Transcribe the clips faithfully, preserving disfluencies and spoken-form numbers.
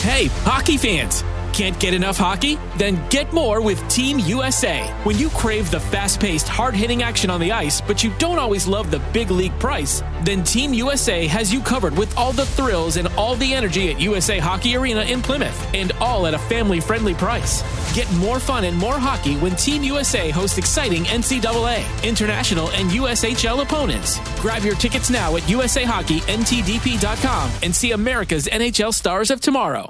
Hey, hockey fans! Can't get enough hockey? Then get more with Team U S A. When you crave the fast-paced, hard-hitting action on the ice, but you don't always love the big league price, then Team U S A has you covered with all the thrills and all the energy at U S A Hockey Arena in Plymouth, and all at a family-friendly price. Get more fun and more hockey when Team U S A hosts exciting N C double A, international, and U S H L opponents. Grab your tickets now at U S A Hockey N T D P dot com and see America's N H L stars of tomorrow.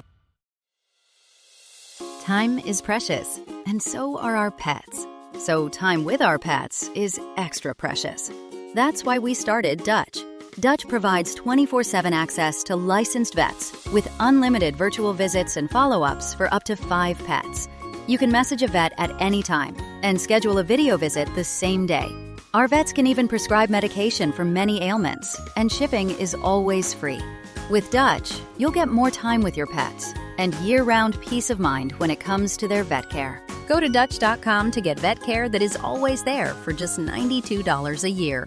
Time is precious, and so are our pets. So time with our pets is extra precious. That's why we started Dutch. Dutch provides twenty-four seven access to licensed vets with unlimited virtual visits and follow-ups for up to five pets. You can message a vet at any time and schedule a video visit the same day. Our vets can even prescribe medication for many ailments, and shipping is always free. With Dutch, you'll get more time with your pets and year-round peace of mind when it comes to their vet care. Go to Dutch dot com to get vet care that is always there for just ninety-two dollars a year.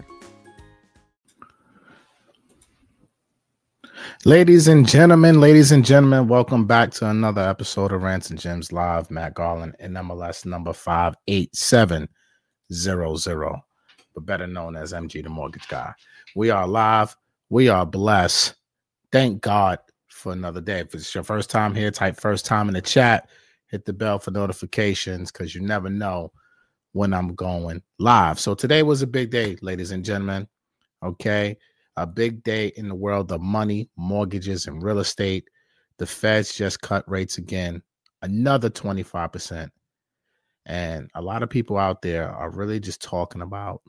Ladies and gentlemen, ladies and gentlemen, welcome back to another episode of Rants and Gems Live. Matt Garland in M L S number five eight seven zero zero, but better known as M G the Mortgage Guy. We are live. We are blessed. Thank God for another day. If it's your first time here, type first time in the chat. Hit the bell for notifications because you never know when I'm going live. So today was a big day, ladies and gentlemen. Okay. A big day in the world of money, mortgages, and real estate. The Feds just cut rates again, another twenty-five percent. And a lot of people out there are really just talking about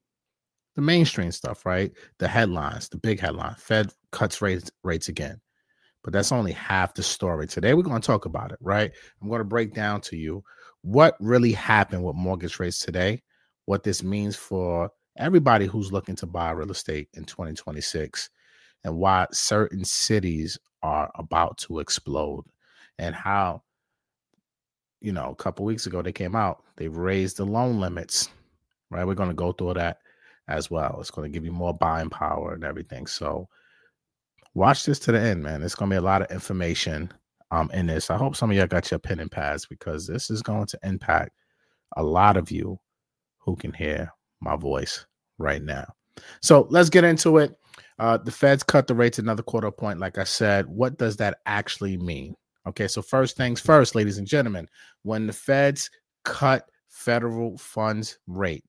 the mainstream stuff, right? The headlines, the big headline. Fed cuts rates, rates again. But that's only half the story. Today, we're going to talk about it, right? I'm going to break down to you what really happened with mortgage rates today, what this means for everybody who's looking to buy real estate in twenty twenty-six, and why certain cities are about to explode, and how, you know, a couple weeks ago they came out, they've raised the loan limits, right? We're going to go through that as well. It's going to give you more buying power and everything. So watch this to the end, man. It's going to be a lot of information um, in this. I hope some of y'all got your pen and pads because this is going to impact a lot of you who can hear my voice right now. So let's get into it. Uh, the Feds cut the rates another quarter point. Like I said, what does that actually mean? Okay, so first things first, ladies and gentlemen, when the Feds cut federal funds rate,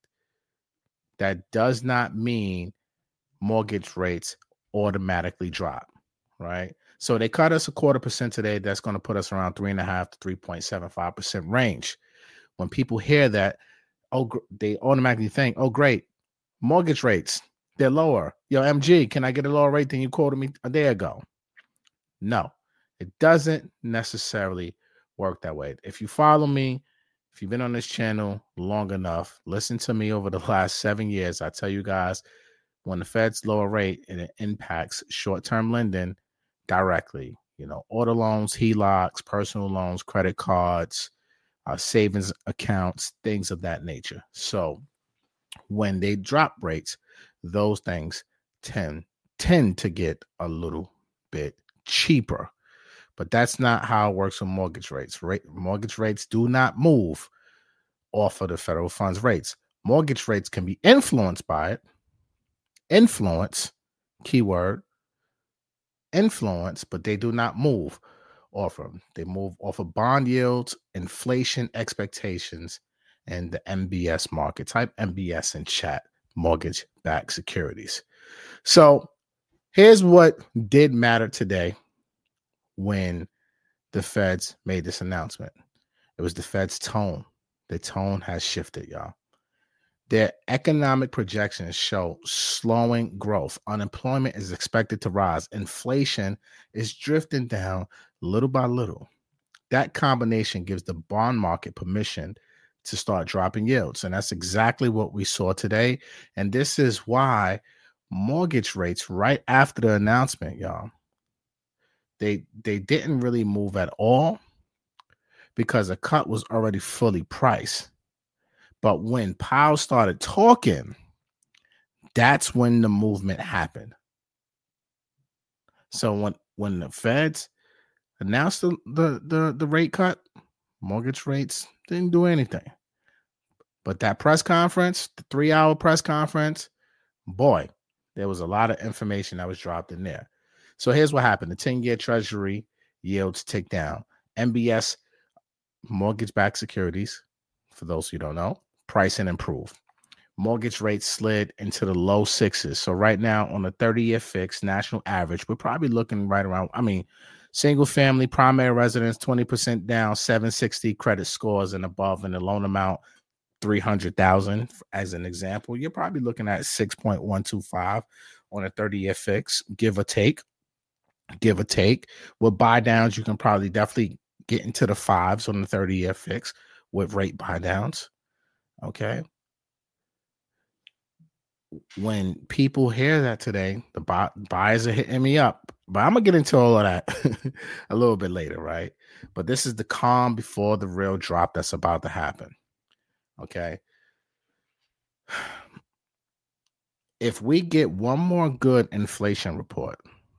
that does not mean mortgage rates automatically drop, right? So they cut us a quarter percent today. That's going to put us around three and a half to three point seven five percent range. When people hear that, oh, they automatically think, oh, great, mortgage rates, they're lower. Yo, M G, can I get a lower rate than you quoted me a day ago? No, it doesn't necessarily work that way. If you follow me, if you've been on this channel long enough, listen to me over the last seven years. I tell you guys, when the Feds lower rate, and it impacts short-term lending directly, you know, auto loans, H E L O Cs, personal loans, credit cards, uh, savings accounts, things of that nature. So when they drop rates, those things tend tend to get a little bit cheaper. But that's not how it works with mortgage rates. Rate, mortgage rates do not move off of the federal funds rates. Mortgage rates can be influenced by it. Influence, keyword, influence, but they do not move off of them. They move off of bond yields, inflation expectations, and the M B S market. Type M B S in chat, mortgage-backed securities. So here's what did matter today when the Feds made this announcement. It was the Fed's tone. The tone has shifted, y'all. Their economic projections show slowing growth. Unemployment is expected to rise. Inflation is drifting down little by little. That combination gives the bond market permission to start dropping yields. And that's exactly what we saw today. And this is why mortgage rates right after the announcement, y'all, they, they didn't really move at all because a cut was already fully priced. But when Powell started talking, that's when the movement happened. So when, when the Feds announced the, the, the, the rate cut, mortgage rates didn't do anything. But that press conference, the three-hour press conference, boy, there was a lot of information that was dropped in there. So here's what happened. The ten-year Treasury yields tick down. M B S, mortgage-backed securities, for those who don't know, pricing improved. Mortgage rates slid into the low sixes. So right now on the thirty-year fixed national average, we're probably looking right around, I mean, single family, primary residence, twenty percent down, seven sixty credit scores and above, and the loan amount, three hundred thousand as an example. You're probably looking at six point one two five on a thirty-year fix, give or take. Give or take. With buy downs, you can probably definitely get into the fives on the thirty-year fix with rate buy downs. Okay. When people hear that today, the buy, buyers are hitting me up. But I'm going to get into all of that a little bit later, right? But this is the calm before the real drop that's about to happen. Okay. If we get one more good inflation report,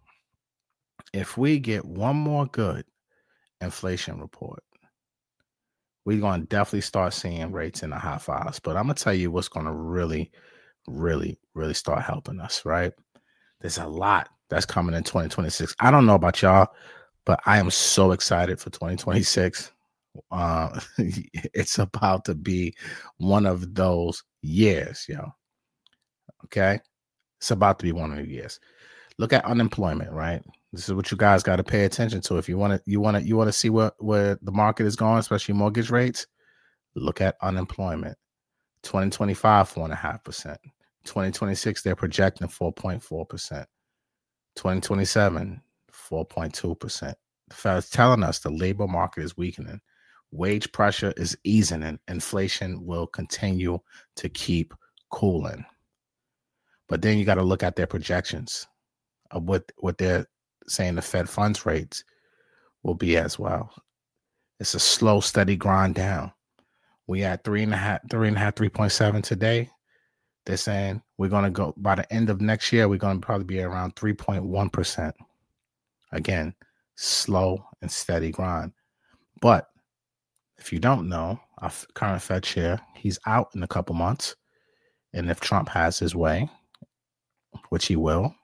if we get one more good inflation report, we're going to definitely start seeing rates in the high fives. But I'm going to tell you what's going to really, really, really start helping us, right? There's a lot that's coming in twenty twenty-six. I don't know about y'all, but I am so excited for twenty twenty-six. Uh, it's about to be one of those years, yo. Okay? It's about to be one of the years. Look at unemployment, right? This is what you guys got to pay attention to. If you want to, you want to, you want to see where, where the market is going, especially mortgage rates. Look at unemployment. twenty twenty-five, four and a half percent. twenty twenty-six, they're projecting four point four percent. twenty twenty-seven, four point two percent. The Fed's telling us the labor market is weakening. Wage pressure is easing, and inflation will continue to keep cooling. But then you got to look at their projections of what, what they're saying the Fed funds rates will be as well. It's a slow, steady grind down. We at three and a half, three and a half, three point seven today. They're saying we're going to go by the end of next year, we're going to probably be around three point one percent. Again, slow and steady grind. But if you don't know, our current Fed chair, he's out in a couple months. And if Trump has his way, which he will,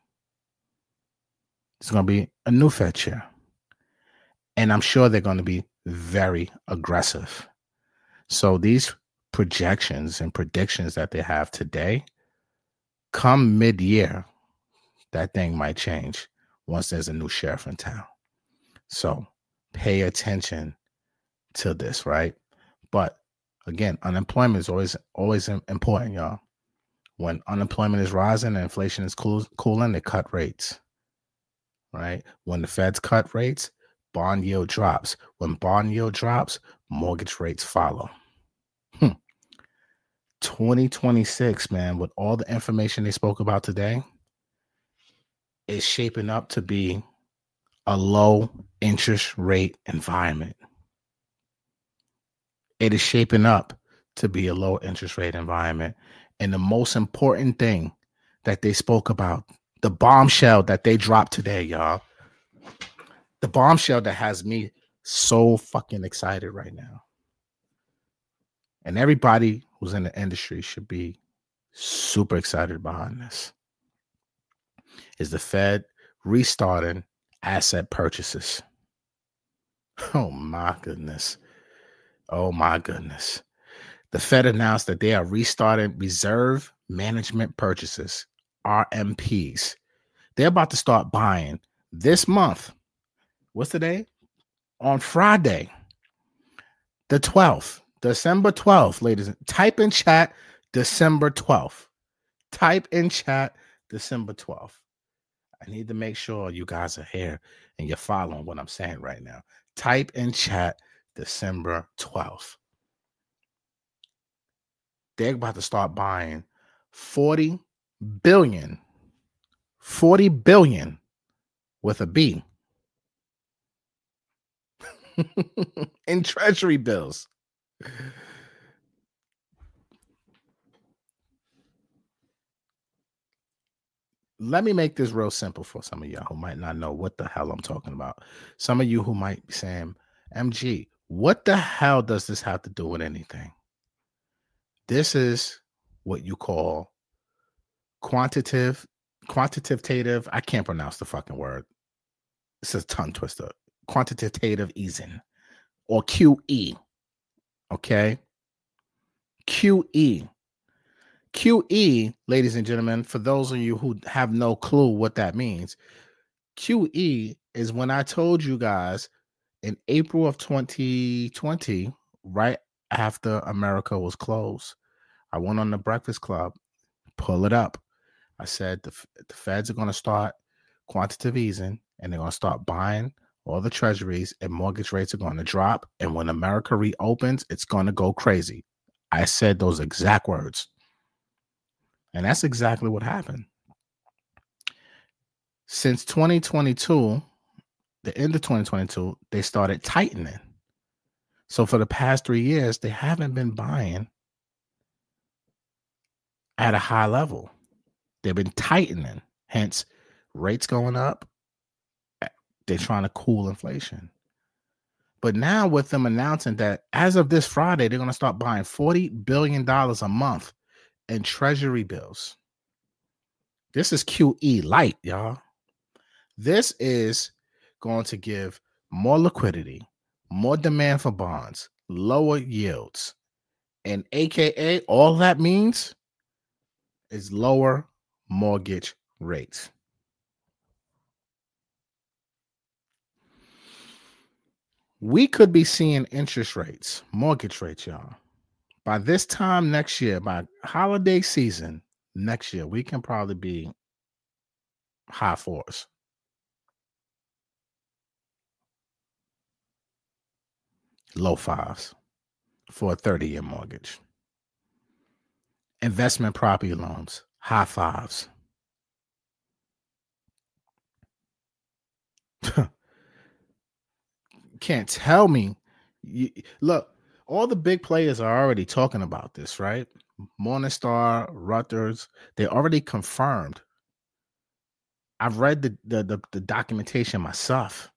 it's going to be a new Fed chair. And I'm sure they're going to be very aggressive. So these projections and predictions that they have today, come mid-year, that thing might change once there's a new sheriff in town. So pay attention to this, right? But again, unemployment is always always important, y'all. When unemployment is rising and inflation is cool, cooling, they cut rates, right? When the Feds cut rates, bond yield drops. When bond yield drops, mortgage rates follow. Hmm. twenty twenty-six, man, with all the information they spoke about today, is shaping up to be a low interest rate environment. It is shaping up to be a low interest rate environment. And the most important thing that they spoke about, the bombshell that they dropped today, y'all, the bombshell that has me so fucking excited right now. And everybody who's in the industry should be super excited behind this. Is the Fed restarting asset purchases? Oh my goodness. Oh my goodness. The Fed announced that they are restarting reserve management purchases, R M Ps. They're about to start buying this month. What's the day? On Friday, the twelfth, December twelfth, ladies. Type in chat December twelfth. Type in chat December twelfth. I need to make sure you guys are here and you're following what I'm saying right now. Type in chat December twelfth. They're about to start buying forty billion, forty billion with a B in treasury bills. let me make this real simple for some of y'all who might not know what the hell I'm talking about. Some of you who might be saying, M G, what the hell does this have to do with anything? This is what you call quantitative, quantitative, I can't pronounce the fucking word. It's a tongue twister. Quantitative easing, or Q E. Okay? Q E. Q E, ladies and gentlemen, for those of you who have no clue what that means, Q E is when I told you guys in April of twenty twenty, right after America was closed, I went on the Breakfast Club, pull it up. I said the, the feds are going to start quantitative easing, and they're going to start buying all the treasuries, and mortgage rates are going to drop. And when America reopens, it's going to go crazy. I said those exact words. And that's exactly what happened. Since twenty twenty-two, the end of twenty twenty-two, they started tightening. So for the past three years, they haven't been buying at a high level. They've been tightening. Hence, rates going up. They're trying to cool inflation. But now with them announcing that as of this Friday, they're going to start buying forty billion dollars a month in treasury bills. This is Q E light, y'all. This is going to give more liquidity, more demand for bonds, lower yields. And A K A, all that means is lower mortgage rates. We could be seeing interest rates, mortgage rates, y'all. By this time next year, by holiday season next year, we can probably be high fours. Low fives for a thirty-year mortgage. Investment property loans, high fives. Can't tell me. You, look, all the big players are already talking about this, right? Morningstar, Reuters, they already confirmed. I've read the, the, the, the documentation myself.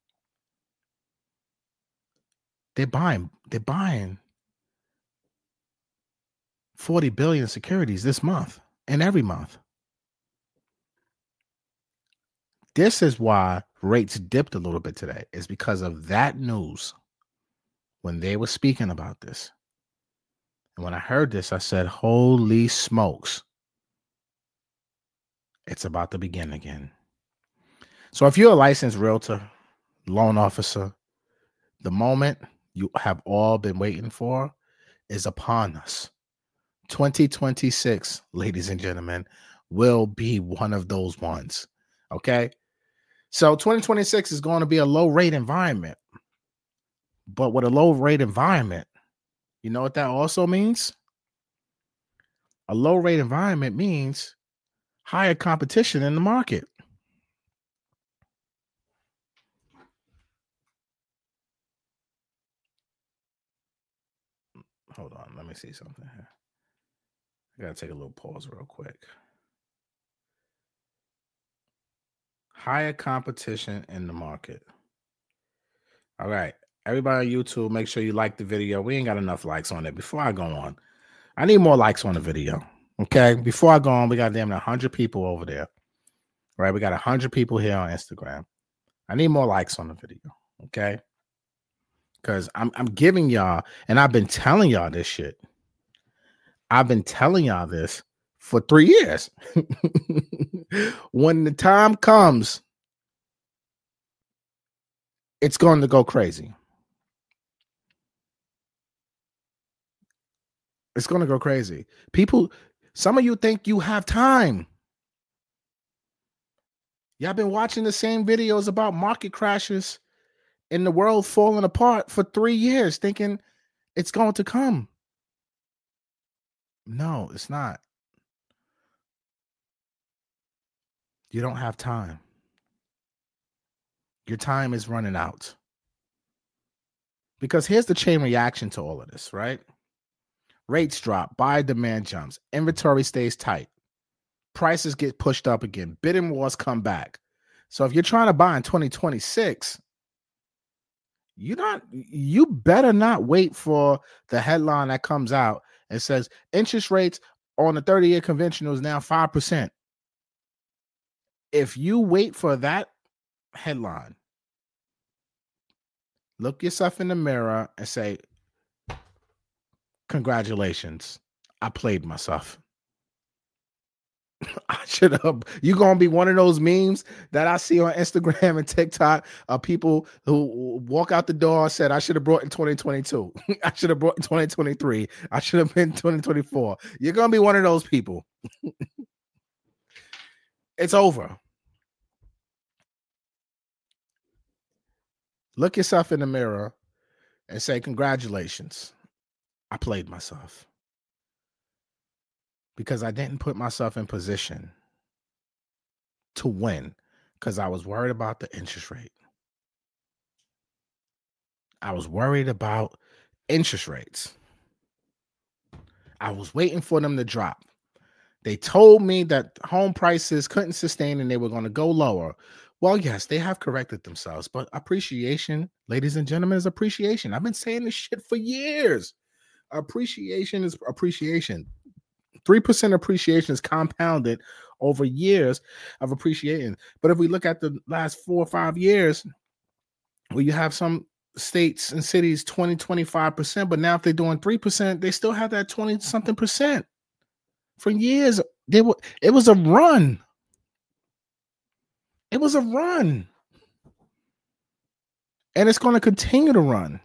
They're buying, they're buying forty billion securities this month and every month. This is why rates dipped a little bit today, is because of that news when they were speaking about this. And when I heard this, I said, holy smokes, it's about to begin again. So if you're a licensed realtor, loan officer, the moment you have all been waiting for is upon us. twenty twenty-six, ladies and gentlemen, will be one of those ones. Okay? So twenty twenty-six is going to be a low rate environment. But with a low rate environment, you know what that also means? A low rate environment means higher competition in the market. Hold on, let me see something here. I gotta take a little pause real quick. Higher competition in the market. All right. Everybody on YouTube, make sure you like the video. We ain't got enough likes on it. Before I go on, I need more likes on the video. Okay. Before I go on, we got damn one hundred people over there. Right. We got one hundred people here on Instagram. I need more likes on the video. Okay. Because I'm, I'm giving y'all, and I've been telling y'all this shit. I've been telling y'all this for three years. When the time comes, it's going to go crazy. It's going to go crazy. People, some of you think you have time. Y'all been watching the same videos about market crashes and the world falling apart for three years, thinking it's going to come. No, it's not. You don't have time. Your time is running out. Because here's the chain reaction to all of this, right? Rates drop, buy demand jumps, inventory stays tight. prices get pushed up again. Bidding wars come back. So if you're trying to buy in twenty twenty-six, you not you better not wait for the headline that comes out and says interest rates on the thirty-year conventional is now five percent. If you wait for that headline, look yourself in the mirror and say, congratulations, I played myself. I should have. You're gonna be one of those memes that I see on Instagram and TikTok of people who walk out the door and said, I should have brought in twenty twenty-two. I should have brought in twenty twenty-three. I should have been twenty twenty-four. You're gonna be one of those people. It's over. Look yourself in the mirror and say, congratulations, I played myself. Because I didn't put myself in position to win because I was worried about the interest rate. I was worried about interest rates. I was waiting for them to drop. They told me that home prices couldn't sustain and they were going to go lower. Well, yes, they have corrected themselves, but appreciation, ladies and gentlemen, is appreciation. I've been saying this shit for years. Appreciation is appreciation. three percent appreciation is compounded over years of appreciating. But if we look at the last four or five years, where you have some states and cities twenty, twenty-five percent, but now if they're doing three percent, they still have that twenty something percent. For years, they were, it was a run. It was a run. And it's going to continue to run.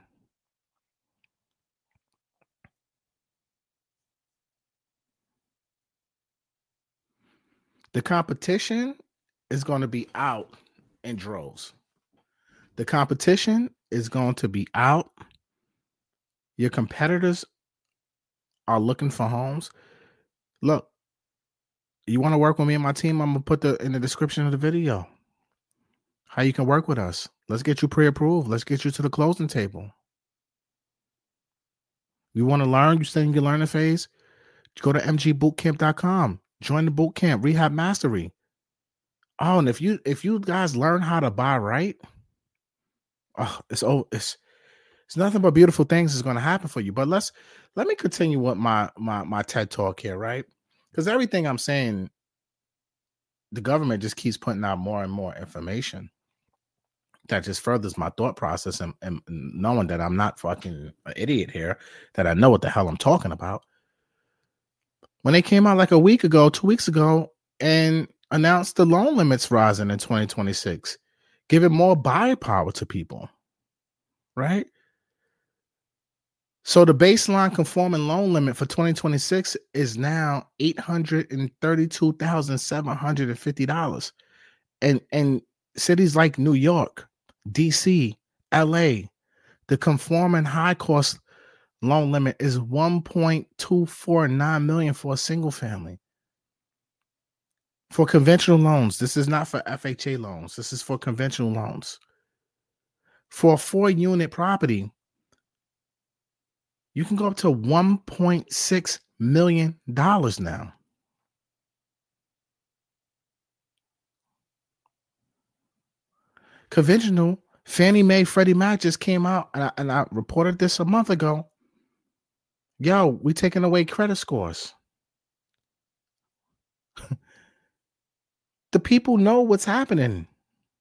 The competition is going to be out in droves. The competition is going to be out. Your competitors are looking for homes. Look, you want to work with me and my team? I'm going to put the in the description of the video how you can work with us. Let's get you pre-approved. Let's get you to the closing table. You want to learn? You stay in your learning phase? Go to m g bootcamp dot com. Join the boot camp, Rehab Mastery. Oh, and if you if you guys learn how to buy right, oh, it's oh, it's it's nothing but beautiful things is going to happen for you. But let's let me continue with my my my TED talk here, right? Because everything I'm saying, the government just keeps putting out more and more information that just furthers my thought process and, and knowing that I'm not fucking an idiot here, that I know what the hell I'm talking about. When they came out like a week ago, two weeks ago, and announced the loan limits rising in twenty twenty-six, giving more buy power to people, right? So the baseline conforming loan limit for twenty twenty-six is now eight hundred thirty-two thousand seven hundred fifty dollars. And, and cities like New York, D C, L A, the conforming high cost loan limit is one point two four nine million for a single family. For conventional loans, this is not for F H A loans. This is for conventional loans. For a four unit property, you can go up to one point six million dollars now. Conventional, Fannie Mae, Freddie Mac just came out, and I, and I reported this a month ago. Yo, we taking away credit scores. The people know what's happening.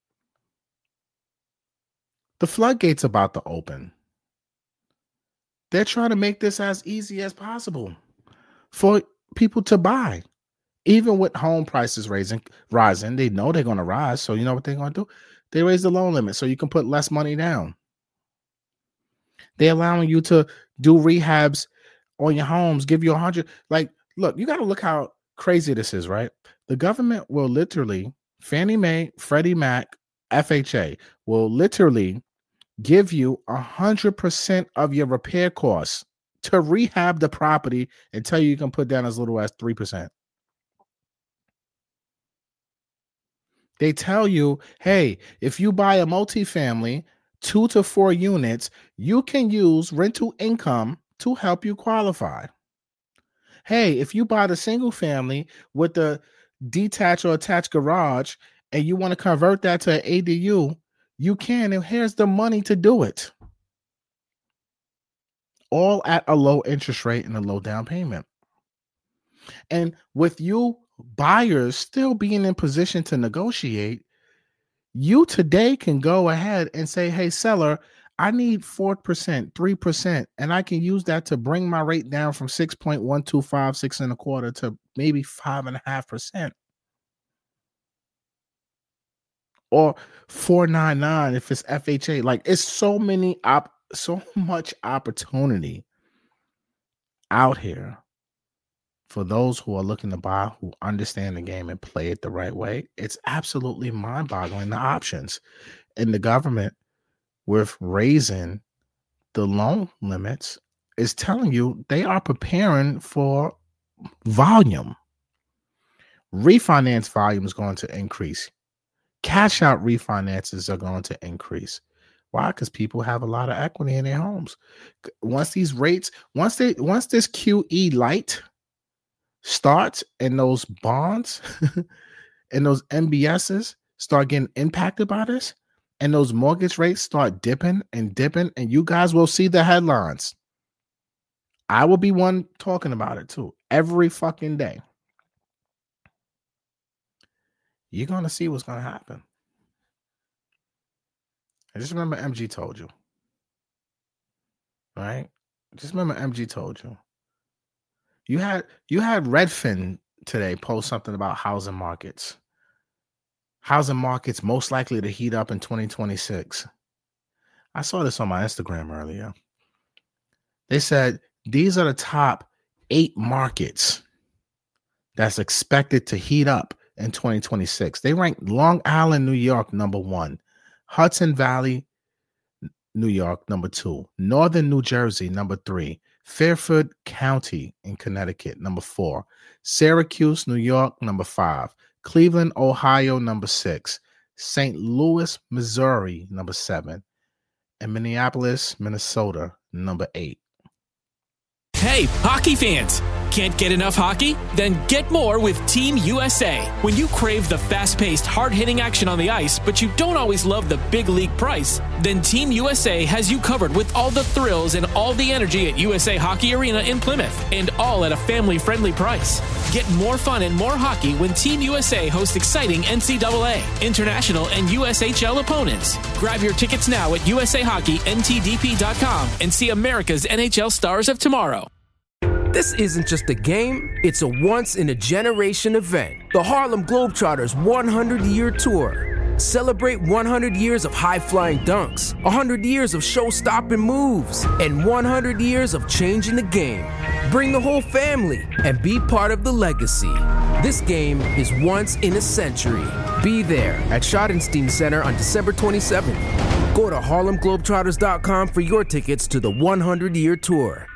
The floodgates about to open. They're trying to make this as easy as possible for people to buy. Even with home prices raising, rising, they know they're going to rise. So you know what they're going to do? They raise the loan limit so you can put less money down. They're allowing you to do rehabs on your homes, give you a hundred. Like, look, you got to look how crazy this is, right? The government will literally, Fannie Mae, Freddie Mac, F H A will literally give you a hundred percent of your repair costs to rehab the property and tell you you can put down as little as three percent. They tell you, hey, if you buy a multifamily, two to four units, you can use rental income to help you qualify. Hey, if you buy the single family with the, detached or attached garage and you want to convert that to an A D U, you can. And here's the money to do it. All at a low interest rate and a low down payment. And with you buyers still being in position to negotiate, you today can go ahead and say, hey, seller, I need four percent, three percent, and I can use that to bring my rate down from six point one two five, six and a quarter to maybe five and a half percent. Or four ninety-nine if it's F H A. Like, it's so many op so much opportunity out here for those who are looking to buy, who understand the game and play it the right way. It's absolutely mind-boggling, the options. And the government, with raising the loan limits, is telling you they are preparing for volume. Refinance volume is going to increase. Cash out refinances are going to increase. Why? Because people have a lot of equity in their homes. Once these rates, once they, once this Q E light starts and those bonds and those M B Ss start getting impacted by this, and those mortgage rates start dipping and dipping, and you guys will see the headlines. I will be one talking about it too every fucking day. You're going to see what's going to happen. And just remember M G told you. Right? Just remember M G told you. You had you had Redfin today post something about housing markets. Housing markets most likely to heat up in twenty twenty-six. I saw this on my Instagram earlier. They said these are the top eight markets that's expected to heat up in twenty twenty-six. They ranked Long Island, New York, number one. Hudson Valley, New York, number two. Northern New Jersey, number three. Fairfield County in Connecticut, number four. Syracuse, New York, number five. Cleveland, Ohio, number six. Saint Louis, Missouri, number seven. And Minneapolis, Minnesota, number eight. Hey, hockey fans! Can't get enough hockey? Then get more with Team U S A. When you crave the fast-paced, hard-hitting action on the ice, but you don't always love the big league price, then Team U S A has you covered with all the thrills and all the energy at U S A Hockey Arena in Plymouth, and all at a family-friendly price. Get more fun and more hockey when Team U S A hosts exciting N C double A, international, and U S H L opponents. Grab your tickets now at U S A Hockey N T D P dot com and see America's N H L stars of tomorrow. This isn't just a game, it's a once-in-a-generation event. The Harlem Globetrotters one hundred year Tour. Celebrate one hundred years of high-flying dunks, one hundred years of show-stopping moves, and one hundred years of changing the game. Bring the whole family and be part of the legacy. This game is once in a century. Be there at Schottenstein Center on December twenty-seventh. Go to Harlem Globetrotters dot com for your tickets to the one hundred year Tour.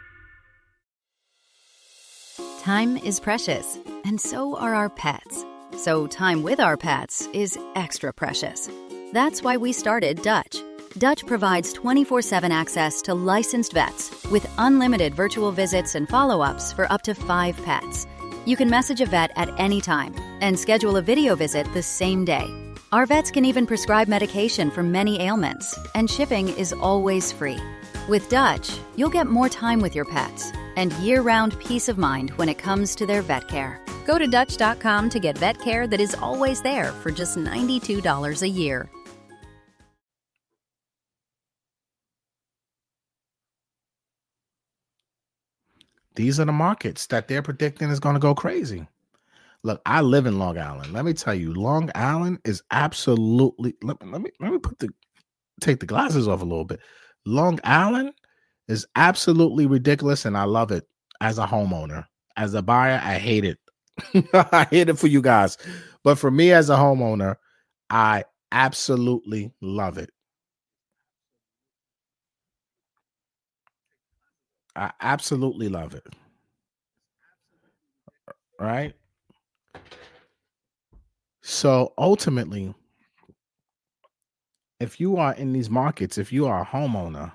Time is precious, and so are our pets. So time with our pets is extra precious. That's why we started Dutch. Dutch provides twenty-four seven access to licensed vets with unlimited virtual visits and follow-ups for up to five pets. You can message a vet at any time and schedule a video visit the same day. Our vets can even prescribe medication for many ailments, and shipping is always free. With Dutch, you'll get more time with your pets and year-round peace of mind when it comes to their vet care. Go to Dutch dot com to get vet care that is always there for just ninety-two dollars a year. These are the markets that they're predicting is going to go crazy. Look, I live in Long Island. Let me tell you, Long Island is absolutely, let, let me let me put the take the glasses off a little bit. Long Island is absolutely ridiculous, and I love it as a homeowner. As a buyer, I hate it. I hate it for you guys. But for me as a homeowner, I absolutely love it. I absolutely love it. Right? So ultimately, if you are in these markets, if you are a homeowner,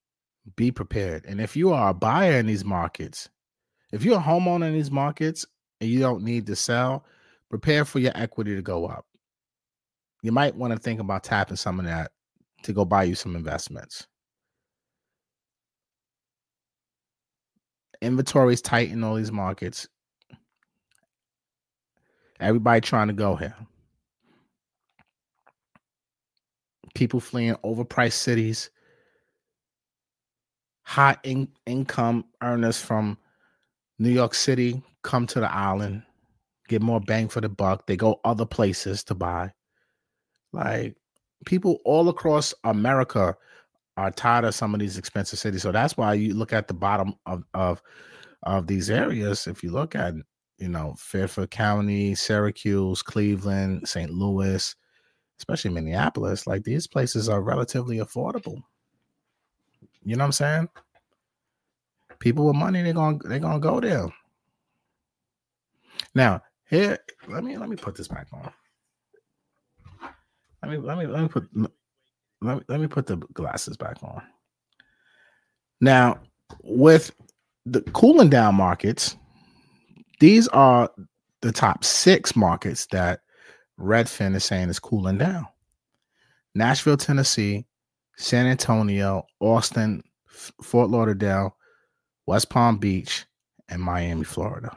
be prepared. And if you are a buyer in these markets, if you're a homeowner in these markets, and you don't need to sell, prepare for your equity to go up. You might want to think about tapping some of that to go buy you some investments. Inventory's tight in all these markets. Everybody trying to go here. People fleeing overpriced cities. High in- income earners from New York City come to the island, get more bang for the buck. They go other places to buy. Like, people all across America are tired of some of these expensive cities. So that's why you look at the bottom of, of, of these areas. If you look at, you know, Fairfield County, Syracuse, Cleveland, Saint Louis, especially Minneapolis, like these places are relatively affordable. You know what I'm saying? People with money, they're gonna they're gonna go there. Now, here, let me let me put this back on. Let me let me let me put let me, let me put the glasses back on. Now, with the cooling down markets, these are the top six markets that Redfin is saying is cooling down. Nashville, Tennessee, San Antonio, Austin, Fort Lauderdale, West Palm Beach, and Miami, Florida.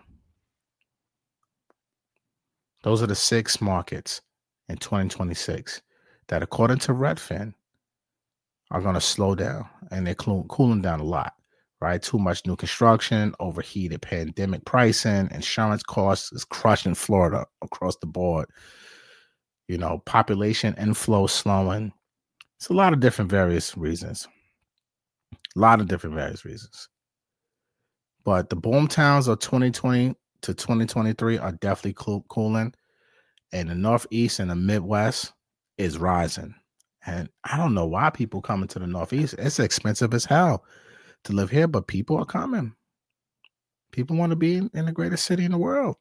Those are the six markets in twenty twenty-six that, according to Redfin, are going to slow down, and they're cool, cooling down a lot, right? Too much new construction, overheated pandemic pricing, insurance costs is crushing Florida across the board. You know, population inflow slowing. It's a lot of different various reasons. A lot of different various reasons. But the boom towns of twenty twenty to twenty twenty-three are definitely cool, cooling. And the Northeast and the Midwest is rising. And I don't know why people coming to the Northeast. It's expensive as hell to live here, but people are coming. People want to be in, in the greatest city in the world.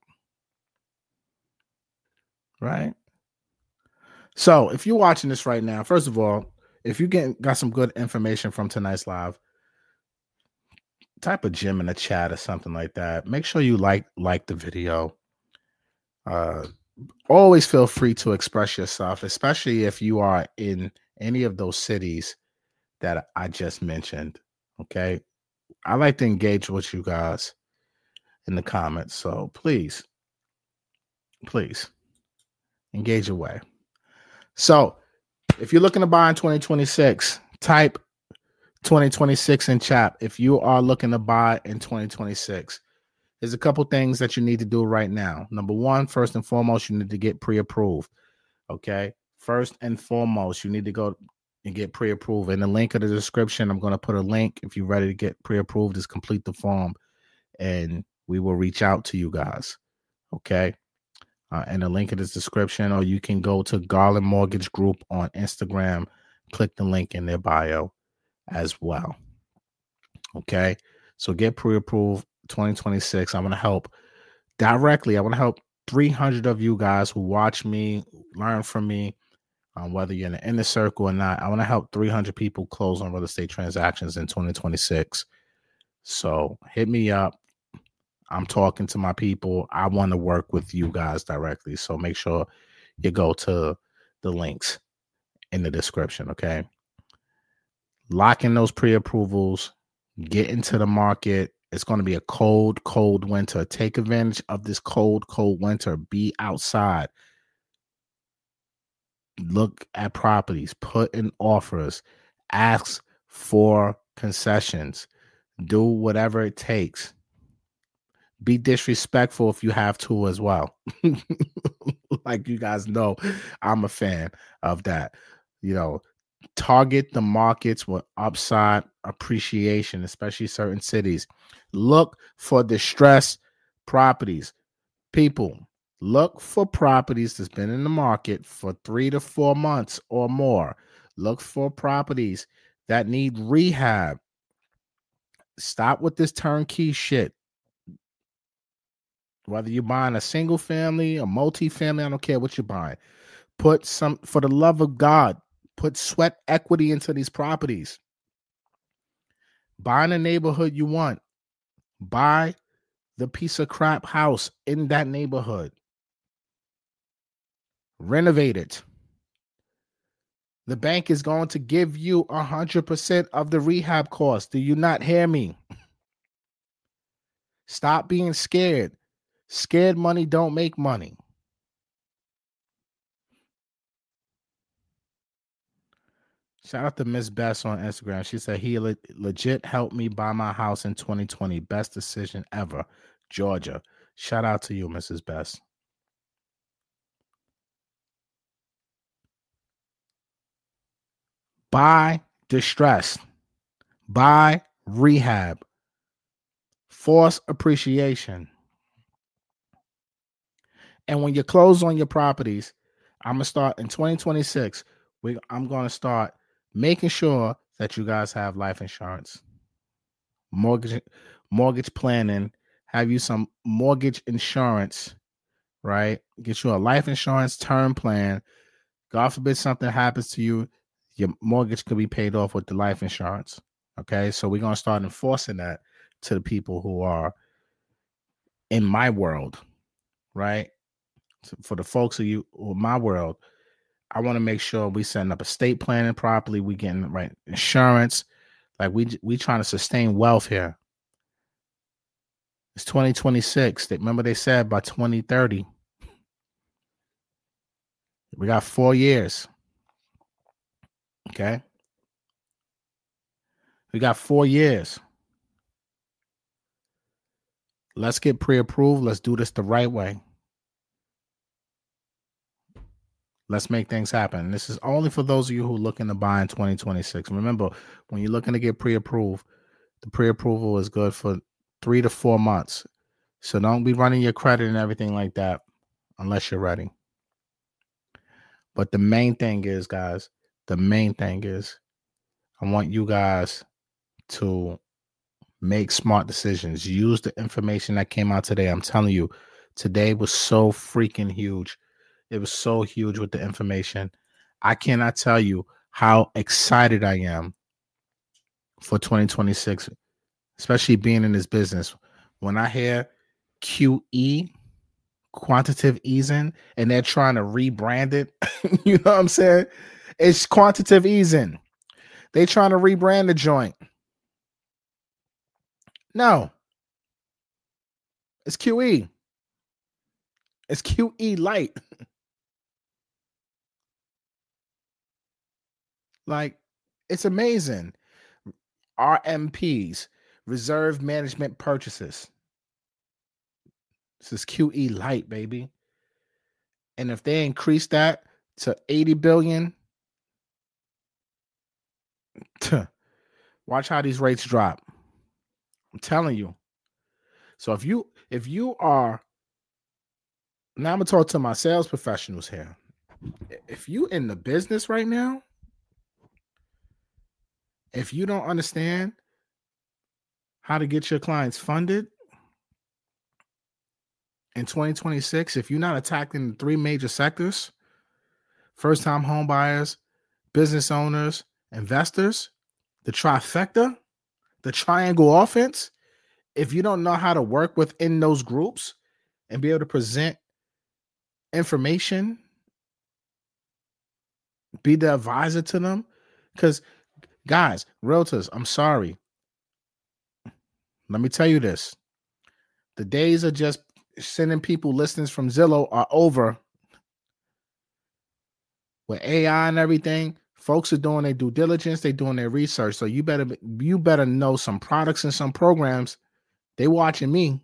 Right? So if you're watching this right now, first of all, if you get got some good information from tonight's live, type a gym in the chat or something like that. Make sure you like like the video. Uh, always feel free to express yourself, especially if you are in any of those cities that I just mentioned. Okay, I like to engage with you guys in the comments, so please, please engage away. So, if you're looking to buy in twenty twenty-six, type twenty twenty-six in chat. If you are looking to buy in twenty twenty-six, there's a couple things that you need to do right now. Number one, first and foremost, you need to get pre-approved. Okay, first and foremost, you need to go and get pre-approved. In the link of the description, I'm going to put a link. If you're ready to get pre-approved, just complete the form, and we will reach out to you guys. Okay. Uh, and the link in the description, or you can go to Garland Mortgage Group on Instagram, click the link in their bio as well. Okay, so get pre-approved twenty twenty-six. I'm going to help directly. I want to help three hundred of you guys who watch me, learn from me, um, whether you're in the inner circle or not. I want to help three hundred people close on real estate transactions in twenty twenty-six. So hit me up. I'm talking to my people. I want to work with you guys directly. So make sure you go to the links in the description, okay? Lock in those pre-approvals. Get into the market. It's going to be a cold, cold winter. Take advantage of this cold, cold winter. Be outside. Look at properties. Put in offers. Ask for concessions. Do whatever it takes. Be disrespectful if you have to as well. Like you guys know, I'm a fan of that. You know, target the markets with upside appreciation, especially certain cities. Look for distressed properties. People, look for properties that's been in the market for three to four months or more. Look for properties that need rehab. Stop with this turnkey shit. Whether you're buying a single family, a multi-family, I don't care what you're buying. Put some, for the love of God, put sweat equity into these properties. Buy in the neighborhood you want. Buy the piece of crap house in that neighborhood. Renovate it. The bank is going to give you one hundred percent of the rehab cost. Do you not hear me? Stop being scared. Scared money don't make money. Shout out to Miss Bess on Instagram. She said, he le- legit helped me buy my house in twenty twenty. Best decision ever. Georgia. Shout out to you, Missus Bess. Buy distress. Buy rehab. Force appreciation. And when you close on your properties, I'm going to start in twenty twenty-six. We, I'm going to start making sure that you guys have life insurance, mortgage, mortgage planning, have you some mortgage insurance, right? Get you a life insurance term plan. God forbid something happens to you, your mortgage could be paid off with the life insurance. Okay, so we're going to start enforcing that to the people who are in my world, right? So for the folks of you who are in my world, I want to make sure we setting up estate planning properly. We getting the right insurance. Like we we trying to sustain wealth here. It's twenty twenty-six. They, remember they said by twenty thirty. We got four years. Okay. We got four years. Let's get pre-approved. Let's do this the right way. Let's make things happen. This is only for those of you who are looking to buy in twenty twenty-six. Remember, when you're looking to get pre-approved, the pre-approval is good for three to four months. So don't be running your credit and everything like that unless you're ready. But the main thing is, guys, the main thing is I want you guys to make smart decisions. Use the information that came out today. I'm telling you, today was so freaking huge. It was so huge with the information. I cannot tell you how excited I am for twenty twenty-six, especially being in this business. When I hear Q E, quantitative easing, and they're trying to rebrand it, you know what I'm saying? It's quantitative easing. They trying to rebrand the joint. No. It's Q E. It's Q E light. Like, it's amazing. R M Ps, reserve management purchases. This is Q E light, baby. And if they increase that to eighty billion, watch how these rates drop. I'm telling you. So if you if you are, now I'm gonna talk to my sales professionals here. If you in the business right now, if you don't understand how to get your clients funded in twenty twenty-six, if you're not attacking the three major sectors, first-time home buyers, business owners, investors, the trifecta, the triangle offense, if you don't know how to work within those groups and be able to present information, be the advisor to them, because guys, realtors, I'm sorry. Let me tell you this. The days of just sending people listings from Zillow are over. With A I and everything, folks are doing their due diligence, they're doing their research. So you better you better know some products and some programs. They watching me.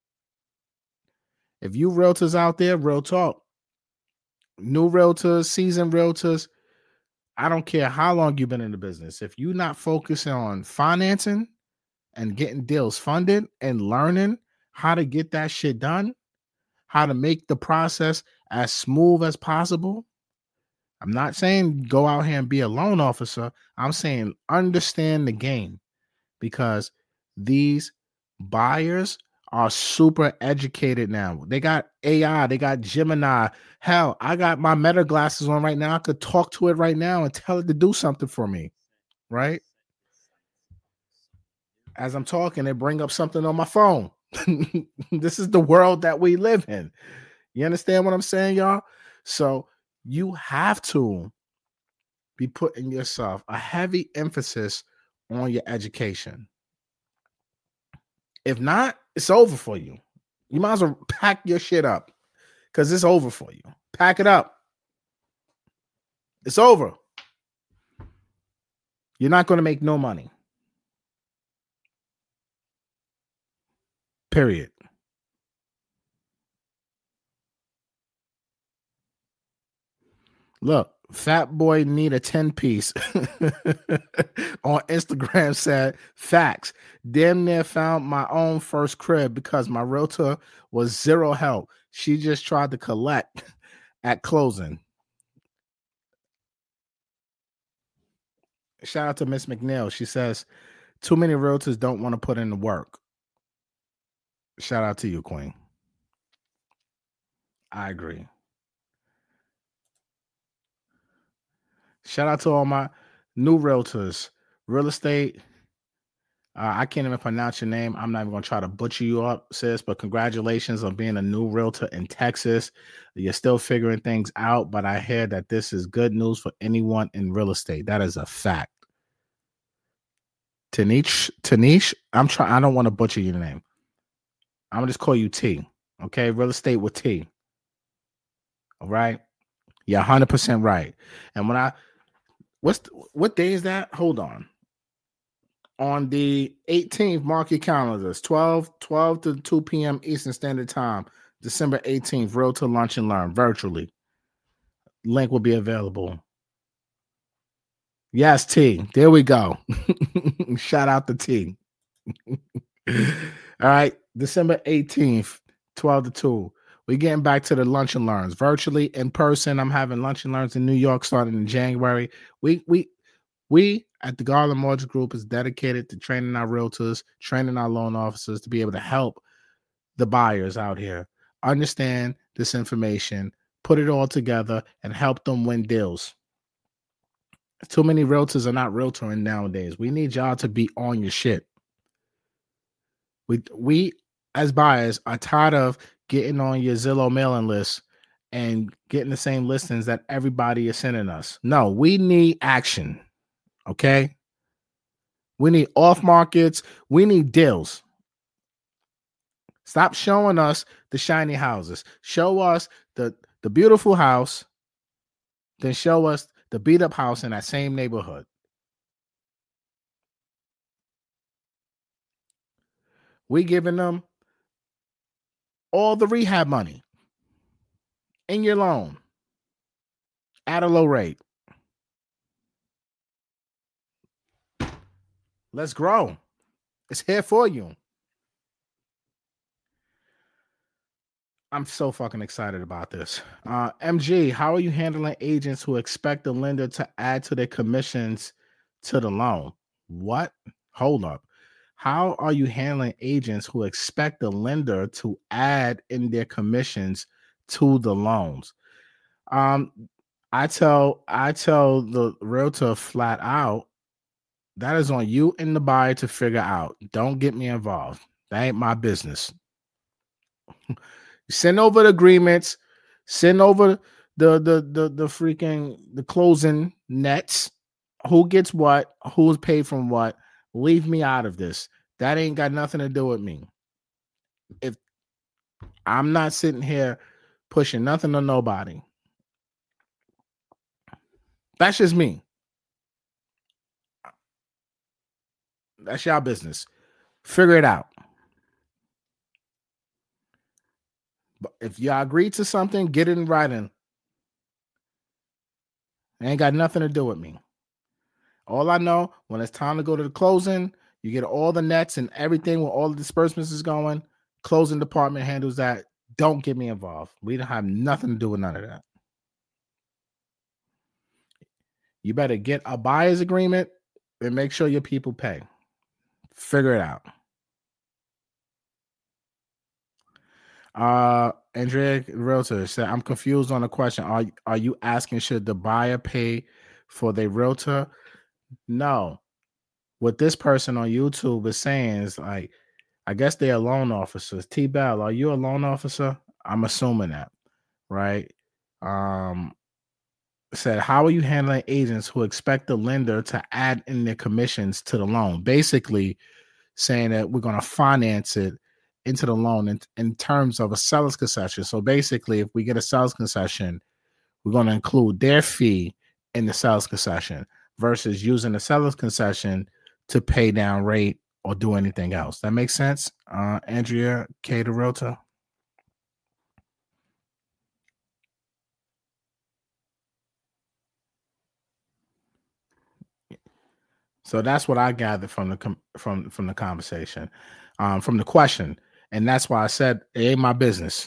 If you realtors out there, real talk, new realtors, seasoned realtors, I don't care how long you've been in the business. If you're not focusing on financing and getting deals funded and learning how to get that shit done, how to make the process as smooth as possible. I'm not saying go out here and be a loan officer. I'm saying understand the game, because these buyers are super educated now. They got A I, they got Gemini. Hell, I got my Meta glasses on right now. I could talk to it right now and tell it to do something for me, right? As I'm talking, it bring up something on my phone. This is the world that we live in. You understand what I'm saying, y'all? So you have to be putting yourself a heavy emphasis on your education. If not, it's over for you. You might as well pack your shit up because it's over for you. Pack it up. It's over. You're not going to make no money. Period. Look, Fat Boy need a ten piece on Instagram said, facts. Damn near found my own first crib because my realtor was zero help. She just tried to collect at closing. Shout out to Miss McNeil. She says, too many realtors don't want to put in the work. Shout out to you, Queen. I agree. Shout out to all my new realtors. Real estate. Uh, I can't even pronounce your name. I'm not even going to try to butcher you up, sis, but congratulations on being a new realtor in Texas. You're still figuring things out, but I hear that this is good news for anyone in real estate. That is a fact. Tanish, Tanish, I'm trying. I don't want to butcher your name. I'm going to just call you T. Okay? Real estate with T. All right? You're one hundred percent right. And when I, what's, the, what day is that? Hold on. On the eighteenth, mark your calendars, twelve, twelve to two p.m. Eastern Standard Time, December eighteenth, Realtor Lunch and Learn virtually. Link will be available. Yes, T. There we go. Shout out to T. All right, December eighteenth, twelve to two. We're getting back to the Lunch and Learns virtually, in person. I'm having Lunch and Learns in New York starting in January. We we we at the Garland Mortgage Group is dedicated to training our realtors, training our loan officers to be able to help the buyers out here understand this information, put it all together, and help them win deals. Too many realtors are not realtoring nowadays. We need y'all to be on your shit. We we as buyers are tired of getting on your Zillow mailing list and getting the same listings that everybody is sending us. No, we need action. Okay? We need off markets. We need deals. Stop showing us the shiny houses. Show us the, the beautiful house. Then show us the beat up house in that same neighborhood. We giving them all the rehab money in your loan at a low rate. Let's grow. It's here for you. I'm so fucking excited about this. Uh, M G, how are you handling agents who expect the lender to add to their commissions to the loan? What? Hold up. How are you handling agents who expect the lender to add in their commissions to the loans? Um, I tell I tell the realtor flat out, that is on you and the buyer to figure out. Don't get me involved. That ain't my business. Send over the agreements. Send over the the the the freaking the closing nets. Who gets what? Who's paid from what? Leave me out of this. That ain't got nothing to do with me. If I'm not sitting here pushing nothing on nobody. That's just me. That's y'all business. Figure it out. But if y'all agree to something, get it in writing. It ain't got nothing to do with me. All I know, when it's time to go to the closing, you get all the nets and everything where all the disbursements is going. Closing department handles that. Don't get me involved. We don't have nothing to do with none of that. You better get a buyer's agreement and make sure your people pay. Figure it out. Uh, Andrea Realtor said, I'm confused on the question. Are, are you asking, should the buyer pay for the realtor? No. What this person on YouTube is saying is like, I guess they're loan officers. T-Bell, are you a loan officer? I'm assuming that, right? Um, said, how are you handling agents who expect the lender to add in their commissions to the loan? Basically saying that we're going to finance it into the loan in, in terms of a seller's concession. So basically, if we get a seller's concession, we're going to include their fee in the seller's concession versus using the seller's concession to pay down rate or do anything else. That makes sense? Uh, Andrea K. the Realtor. So that's what I gathered from the from from the conversation, um, from the question, and that's why I said it ain't my business.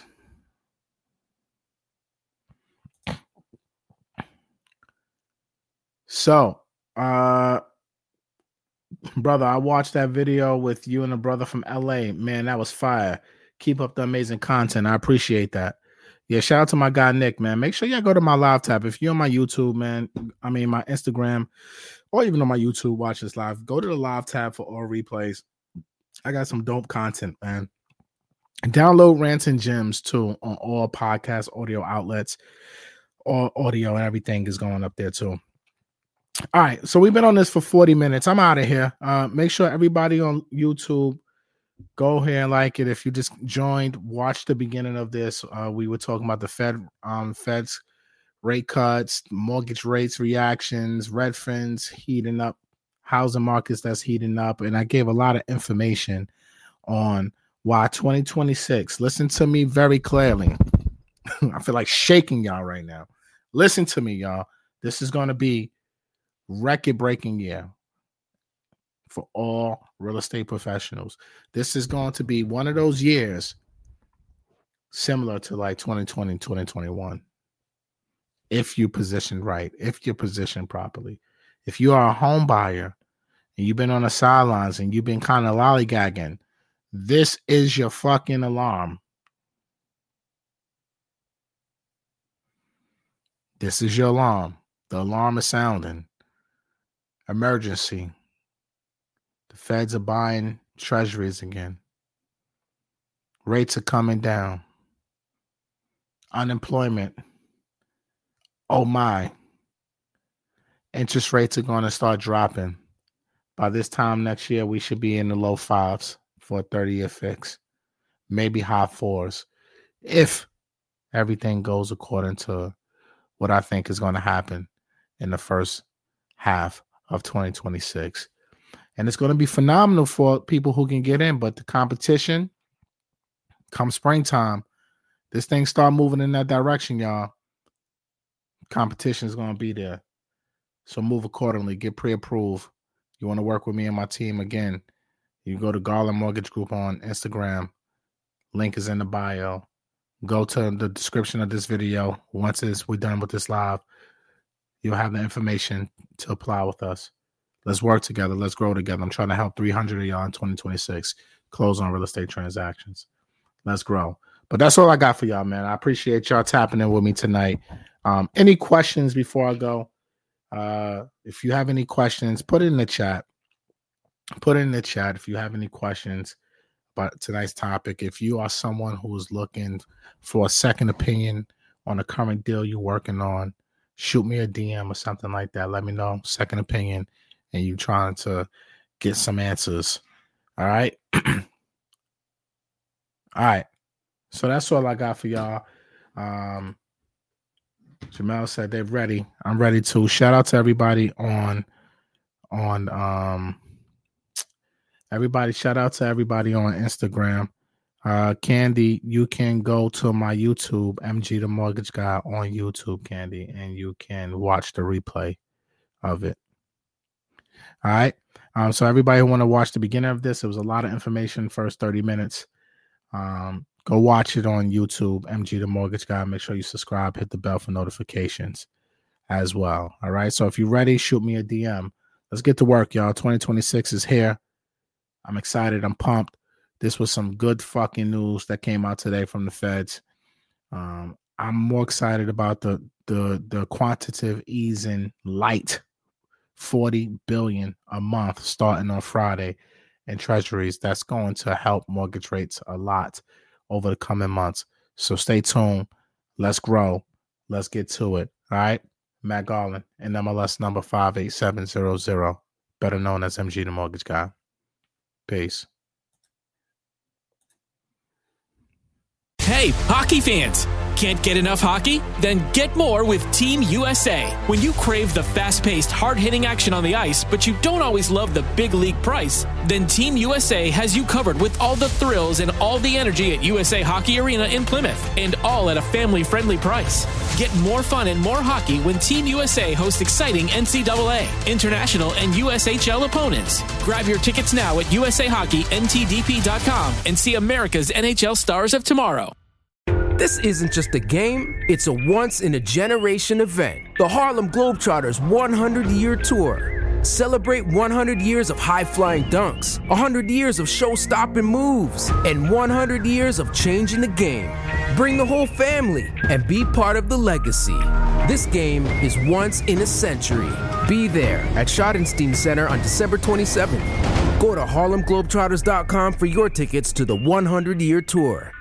So, uh, brother, I watched that video with you and a brother from L A. Man, that was fire. Keep up the amazing content. I appreciate that. Yeah, shout out to my guy Nick, man. Make sure y'all go to my live tab. If you're on my YouTube, man, I mean my Instagram, or even on my YouTube, watch this live. Go to the live tab for all replays. I got some dope content, man. Download Rants and Gems too on all podcast audio outlets. All audio and everything is going up there too. All right, so we've been on this for forty minutes. I'm out of here. Uh, make sure everybody on YouTube go here and like it. If you just joined, watch the beginning of this. Uh, we were talking about the Fed, um, Fed's rate cuts, mortgage rates reactions, Redfin's heating up, housing markets that's heating up, and I gave a lot of information on why twenty twenty-six. Listen to me very clearly. I feel like shaking y'all right now. Listen to me, y'all. This is going to be record-breaking year for all real estate professionals. This is going to be one of those years similar to like twenty twenty, twenty twenty-one. If you position right, if you're positioned properly. If you are a home buyer and you've been on the sidelines and you've been kind of lollygagging, this is your fucking alarm. This is your alarm. The alarm is sounding. Emergency. The feds are buying treasuries again. Rates are coming down. Unemployment. Oh my. Interest rates are going to start dropping. By this time next year, we should be in the low fives for a thirty-year fix. Maybe high fours. If everything goes according to what I think is going to happen in the first half of twenty twenty-six. And it's going to be phenomenal for people who can get in. But the competition, come springtime, this thing start moving in that direction, y'all. Competition is going to be there. So move accordingly. Get pre-approved. You want to work with me and my team again, you go to Garland Mortgage Group on Instagram. Link is in the bio. Go to the description of this video. Once it's, we're done with this live, you'll have the information to apply with us. Let's work together. Let's grow together. I'm trying to help three hundred of y'all in twenty twenty-six close on real estate transactions. Let's grow. But that's all I got for y'all, man. I appreciate y'all tapping in with me tonight. Um, any questions before I go? Uh, if you have any questions, put it in the chat. Put it in the chat if you have any questions about tonight's topic. If you are someone who is looking for a second opinion on a current deal you're working on, shoot me a D M or something like that. Let me know. Second opinion, and you trying to get some answers. All right. All right. So that's all I got for y'all. Um, Jamel said they're ready. I'm ready too. Shout out to everybody on on um everybody. Shout out to everybody on Instagram. Uh, Candy, you can go to my YouTube, M G the Mortgage Guy on YouTube, Candy, and you can watch the replay of it. All right. Um, so everybody who want to watch the beginning of this, it was a lot of information, first thirty minutes. Um, go watch it on YouTube, M G the Mortgage Guy. Make sure you subscribe, hit the bell for notifications as well. All right. So if you're ready, shoot me a D M. Let's get to work, y'all. twenty twenty-six is here. I'm excited. I'm pumped. This was some good fucking news that came out today from the feds. Um, I'm more excited about the the the quantitative easing light, forty billion dollars a month starting on Friday. and treasuries. That's going to help mortgage rates a lot over the coming months. So stay tuned. Let's grow. Let's get to it. All right. Matt Garland, N M L S number five eight seven zero zero, better known as M G the Mortgage Guy. Peace. Hey, hockey fans! Can't get enough hockey? Then get more with Team U S A. When you crave the fast-paced, hard-hitting action on the ice, but you don't always love the big league price, then Team U S A has you covered with all the thrills and all the energy at U S A Hockey Arena in Plymouth, and all at a family-friendly price. Get more fun and more hockey when Team U S A hosts exciting N C double A, international, and U S H L opponents. Grab your tickets now at U S A Hockey N T D P dot com and see America's N H L stars of tomorrow. This isn't just a game, it's a once-in-a-generation event. The Harlem Globetrotters one hundred year Tour. Celebrate one hundred years of high-flying dunks, one hundred years of show-stopping moves, and one hundred years of changing the game. Bring the whole family and be part of the legacy. This game is once in a century. Be there at Schottenstein Center on December twenty-seventh. Go to Harlem Globetrotters dot com for your tickets to the one hundred year Tour.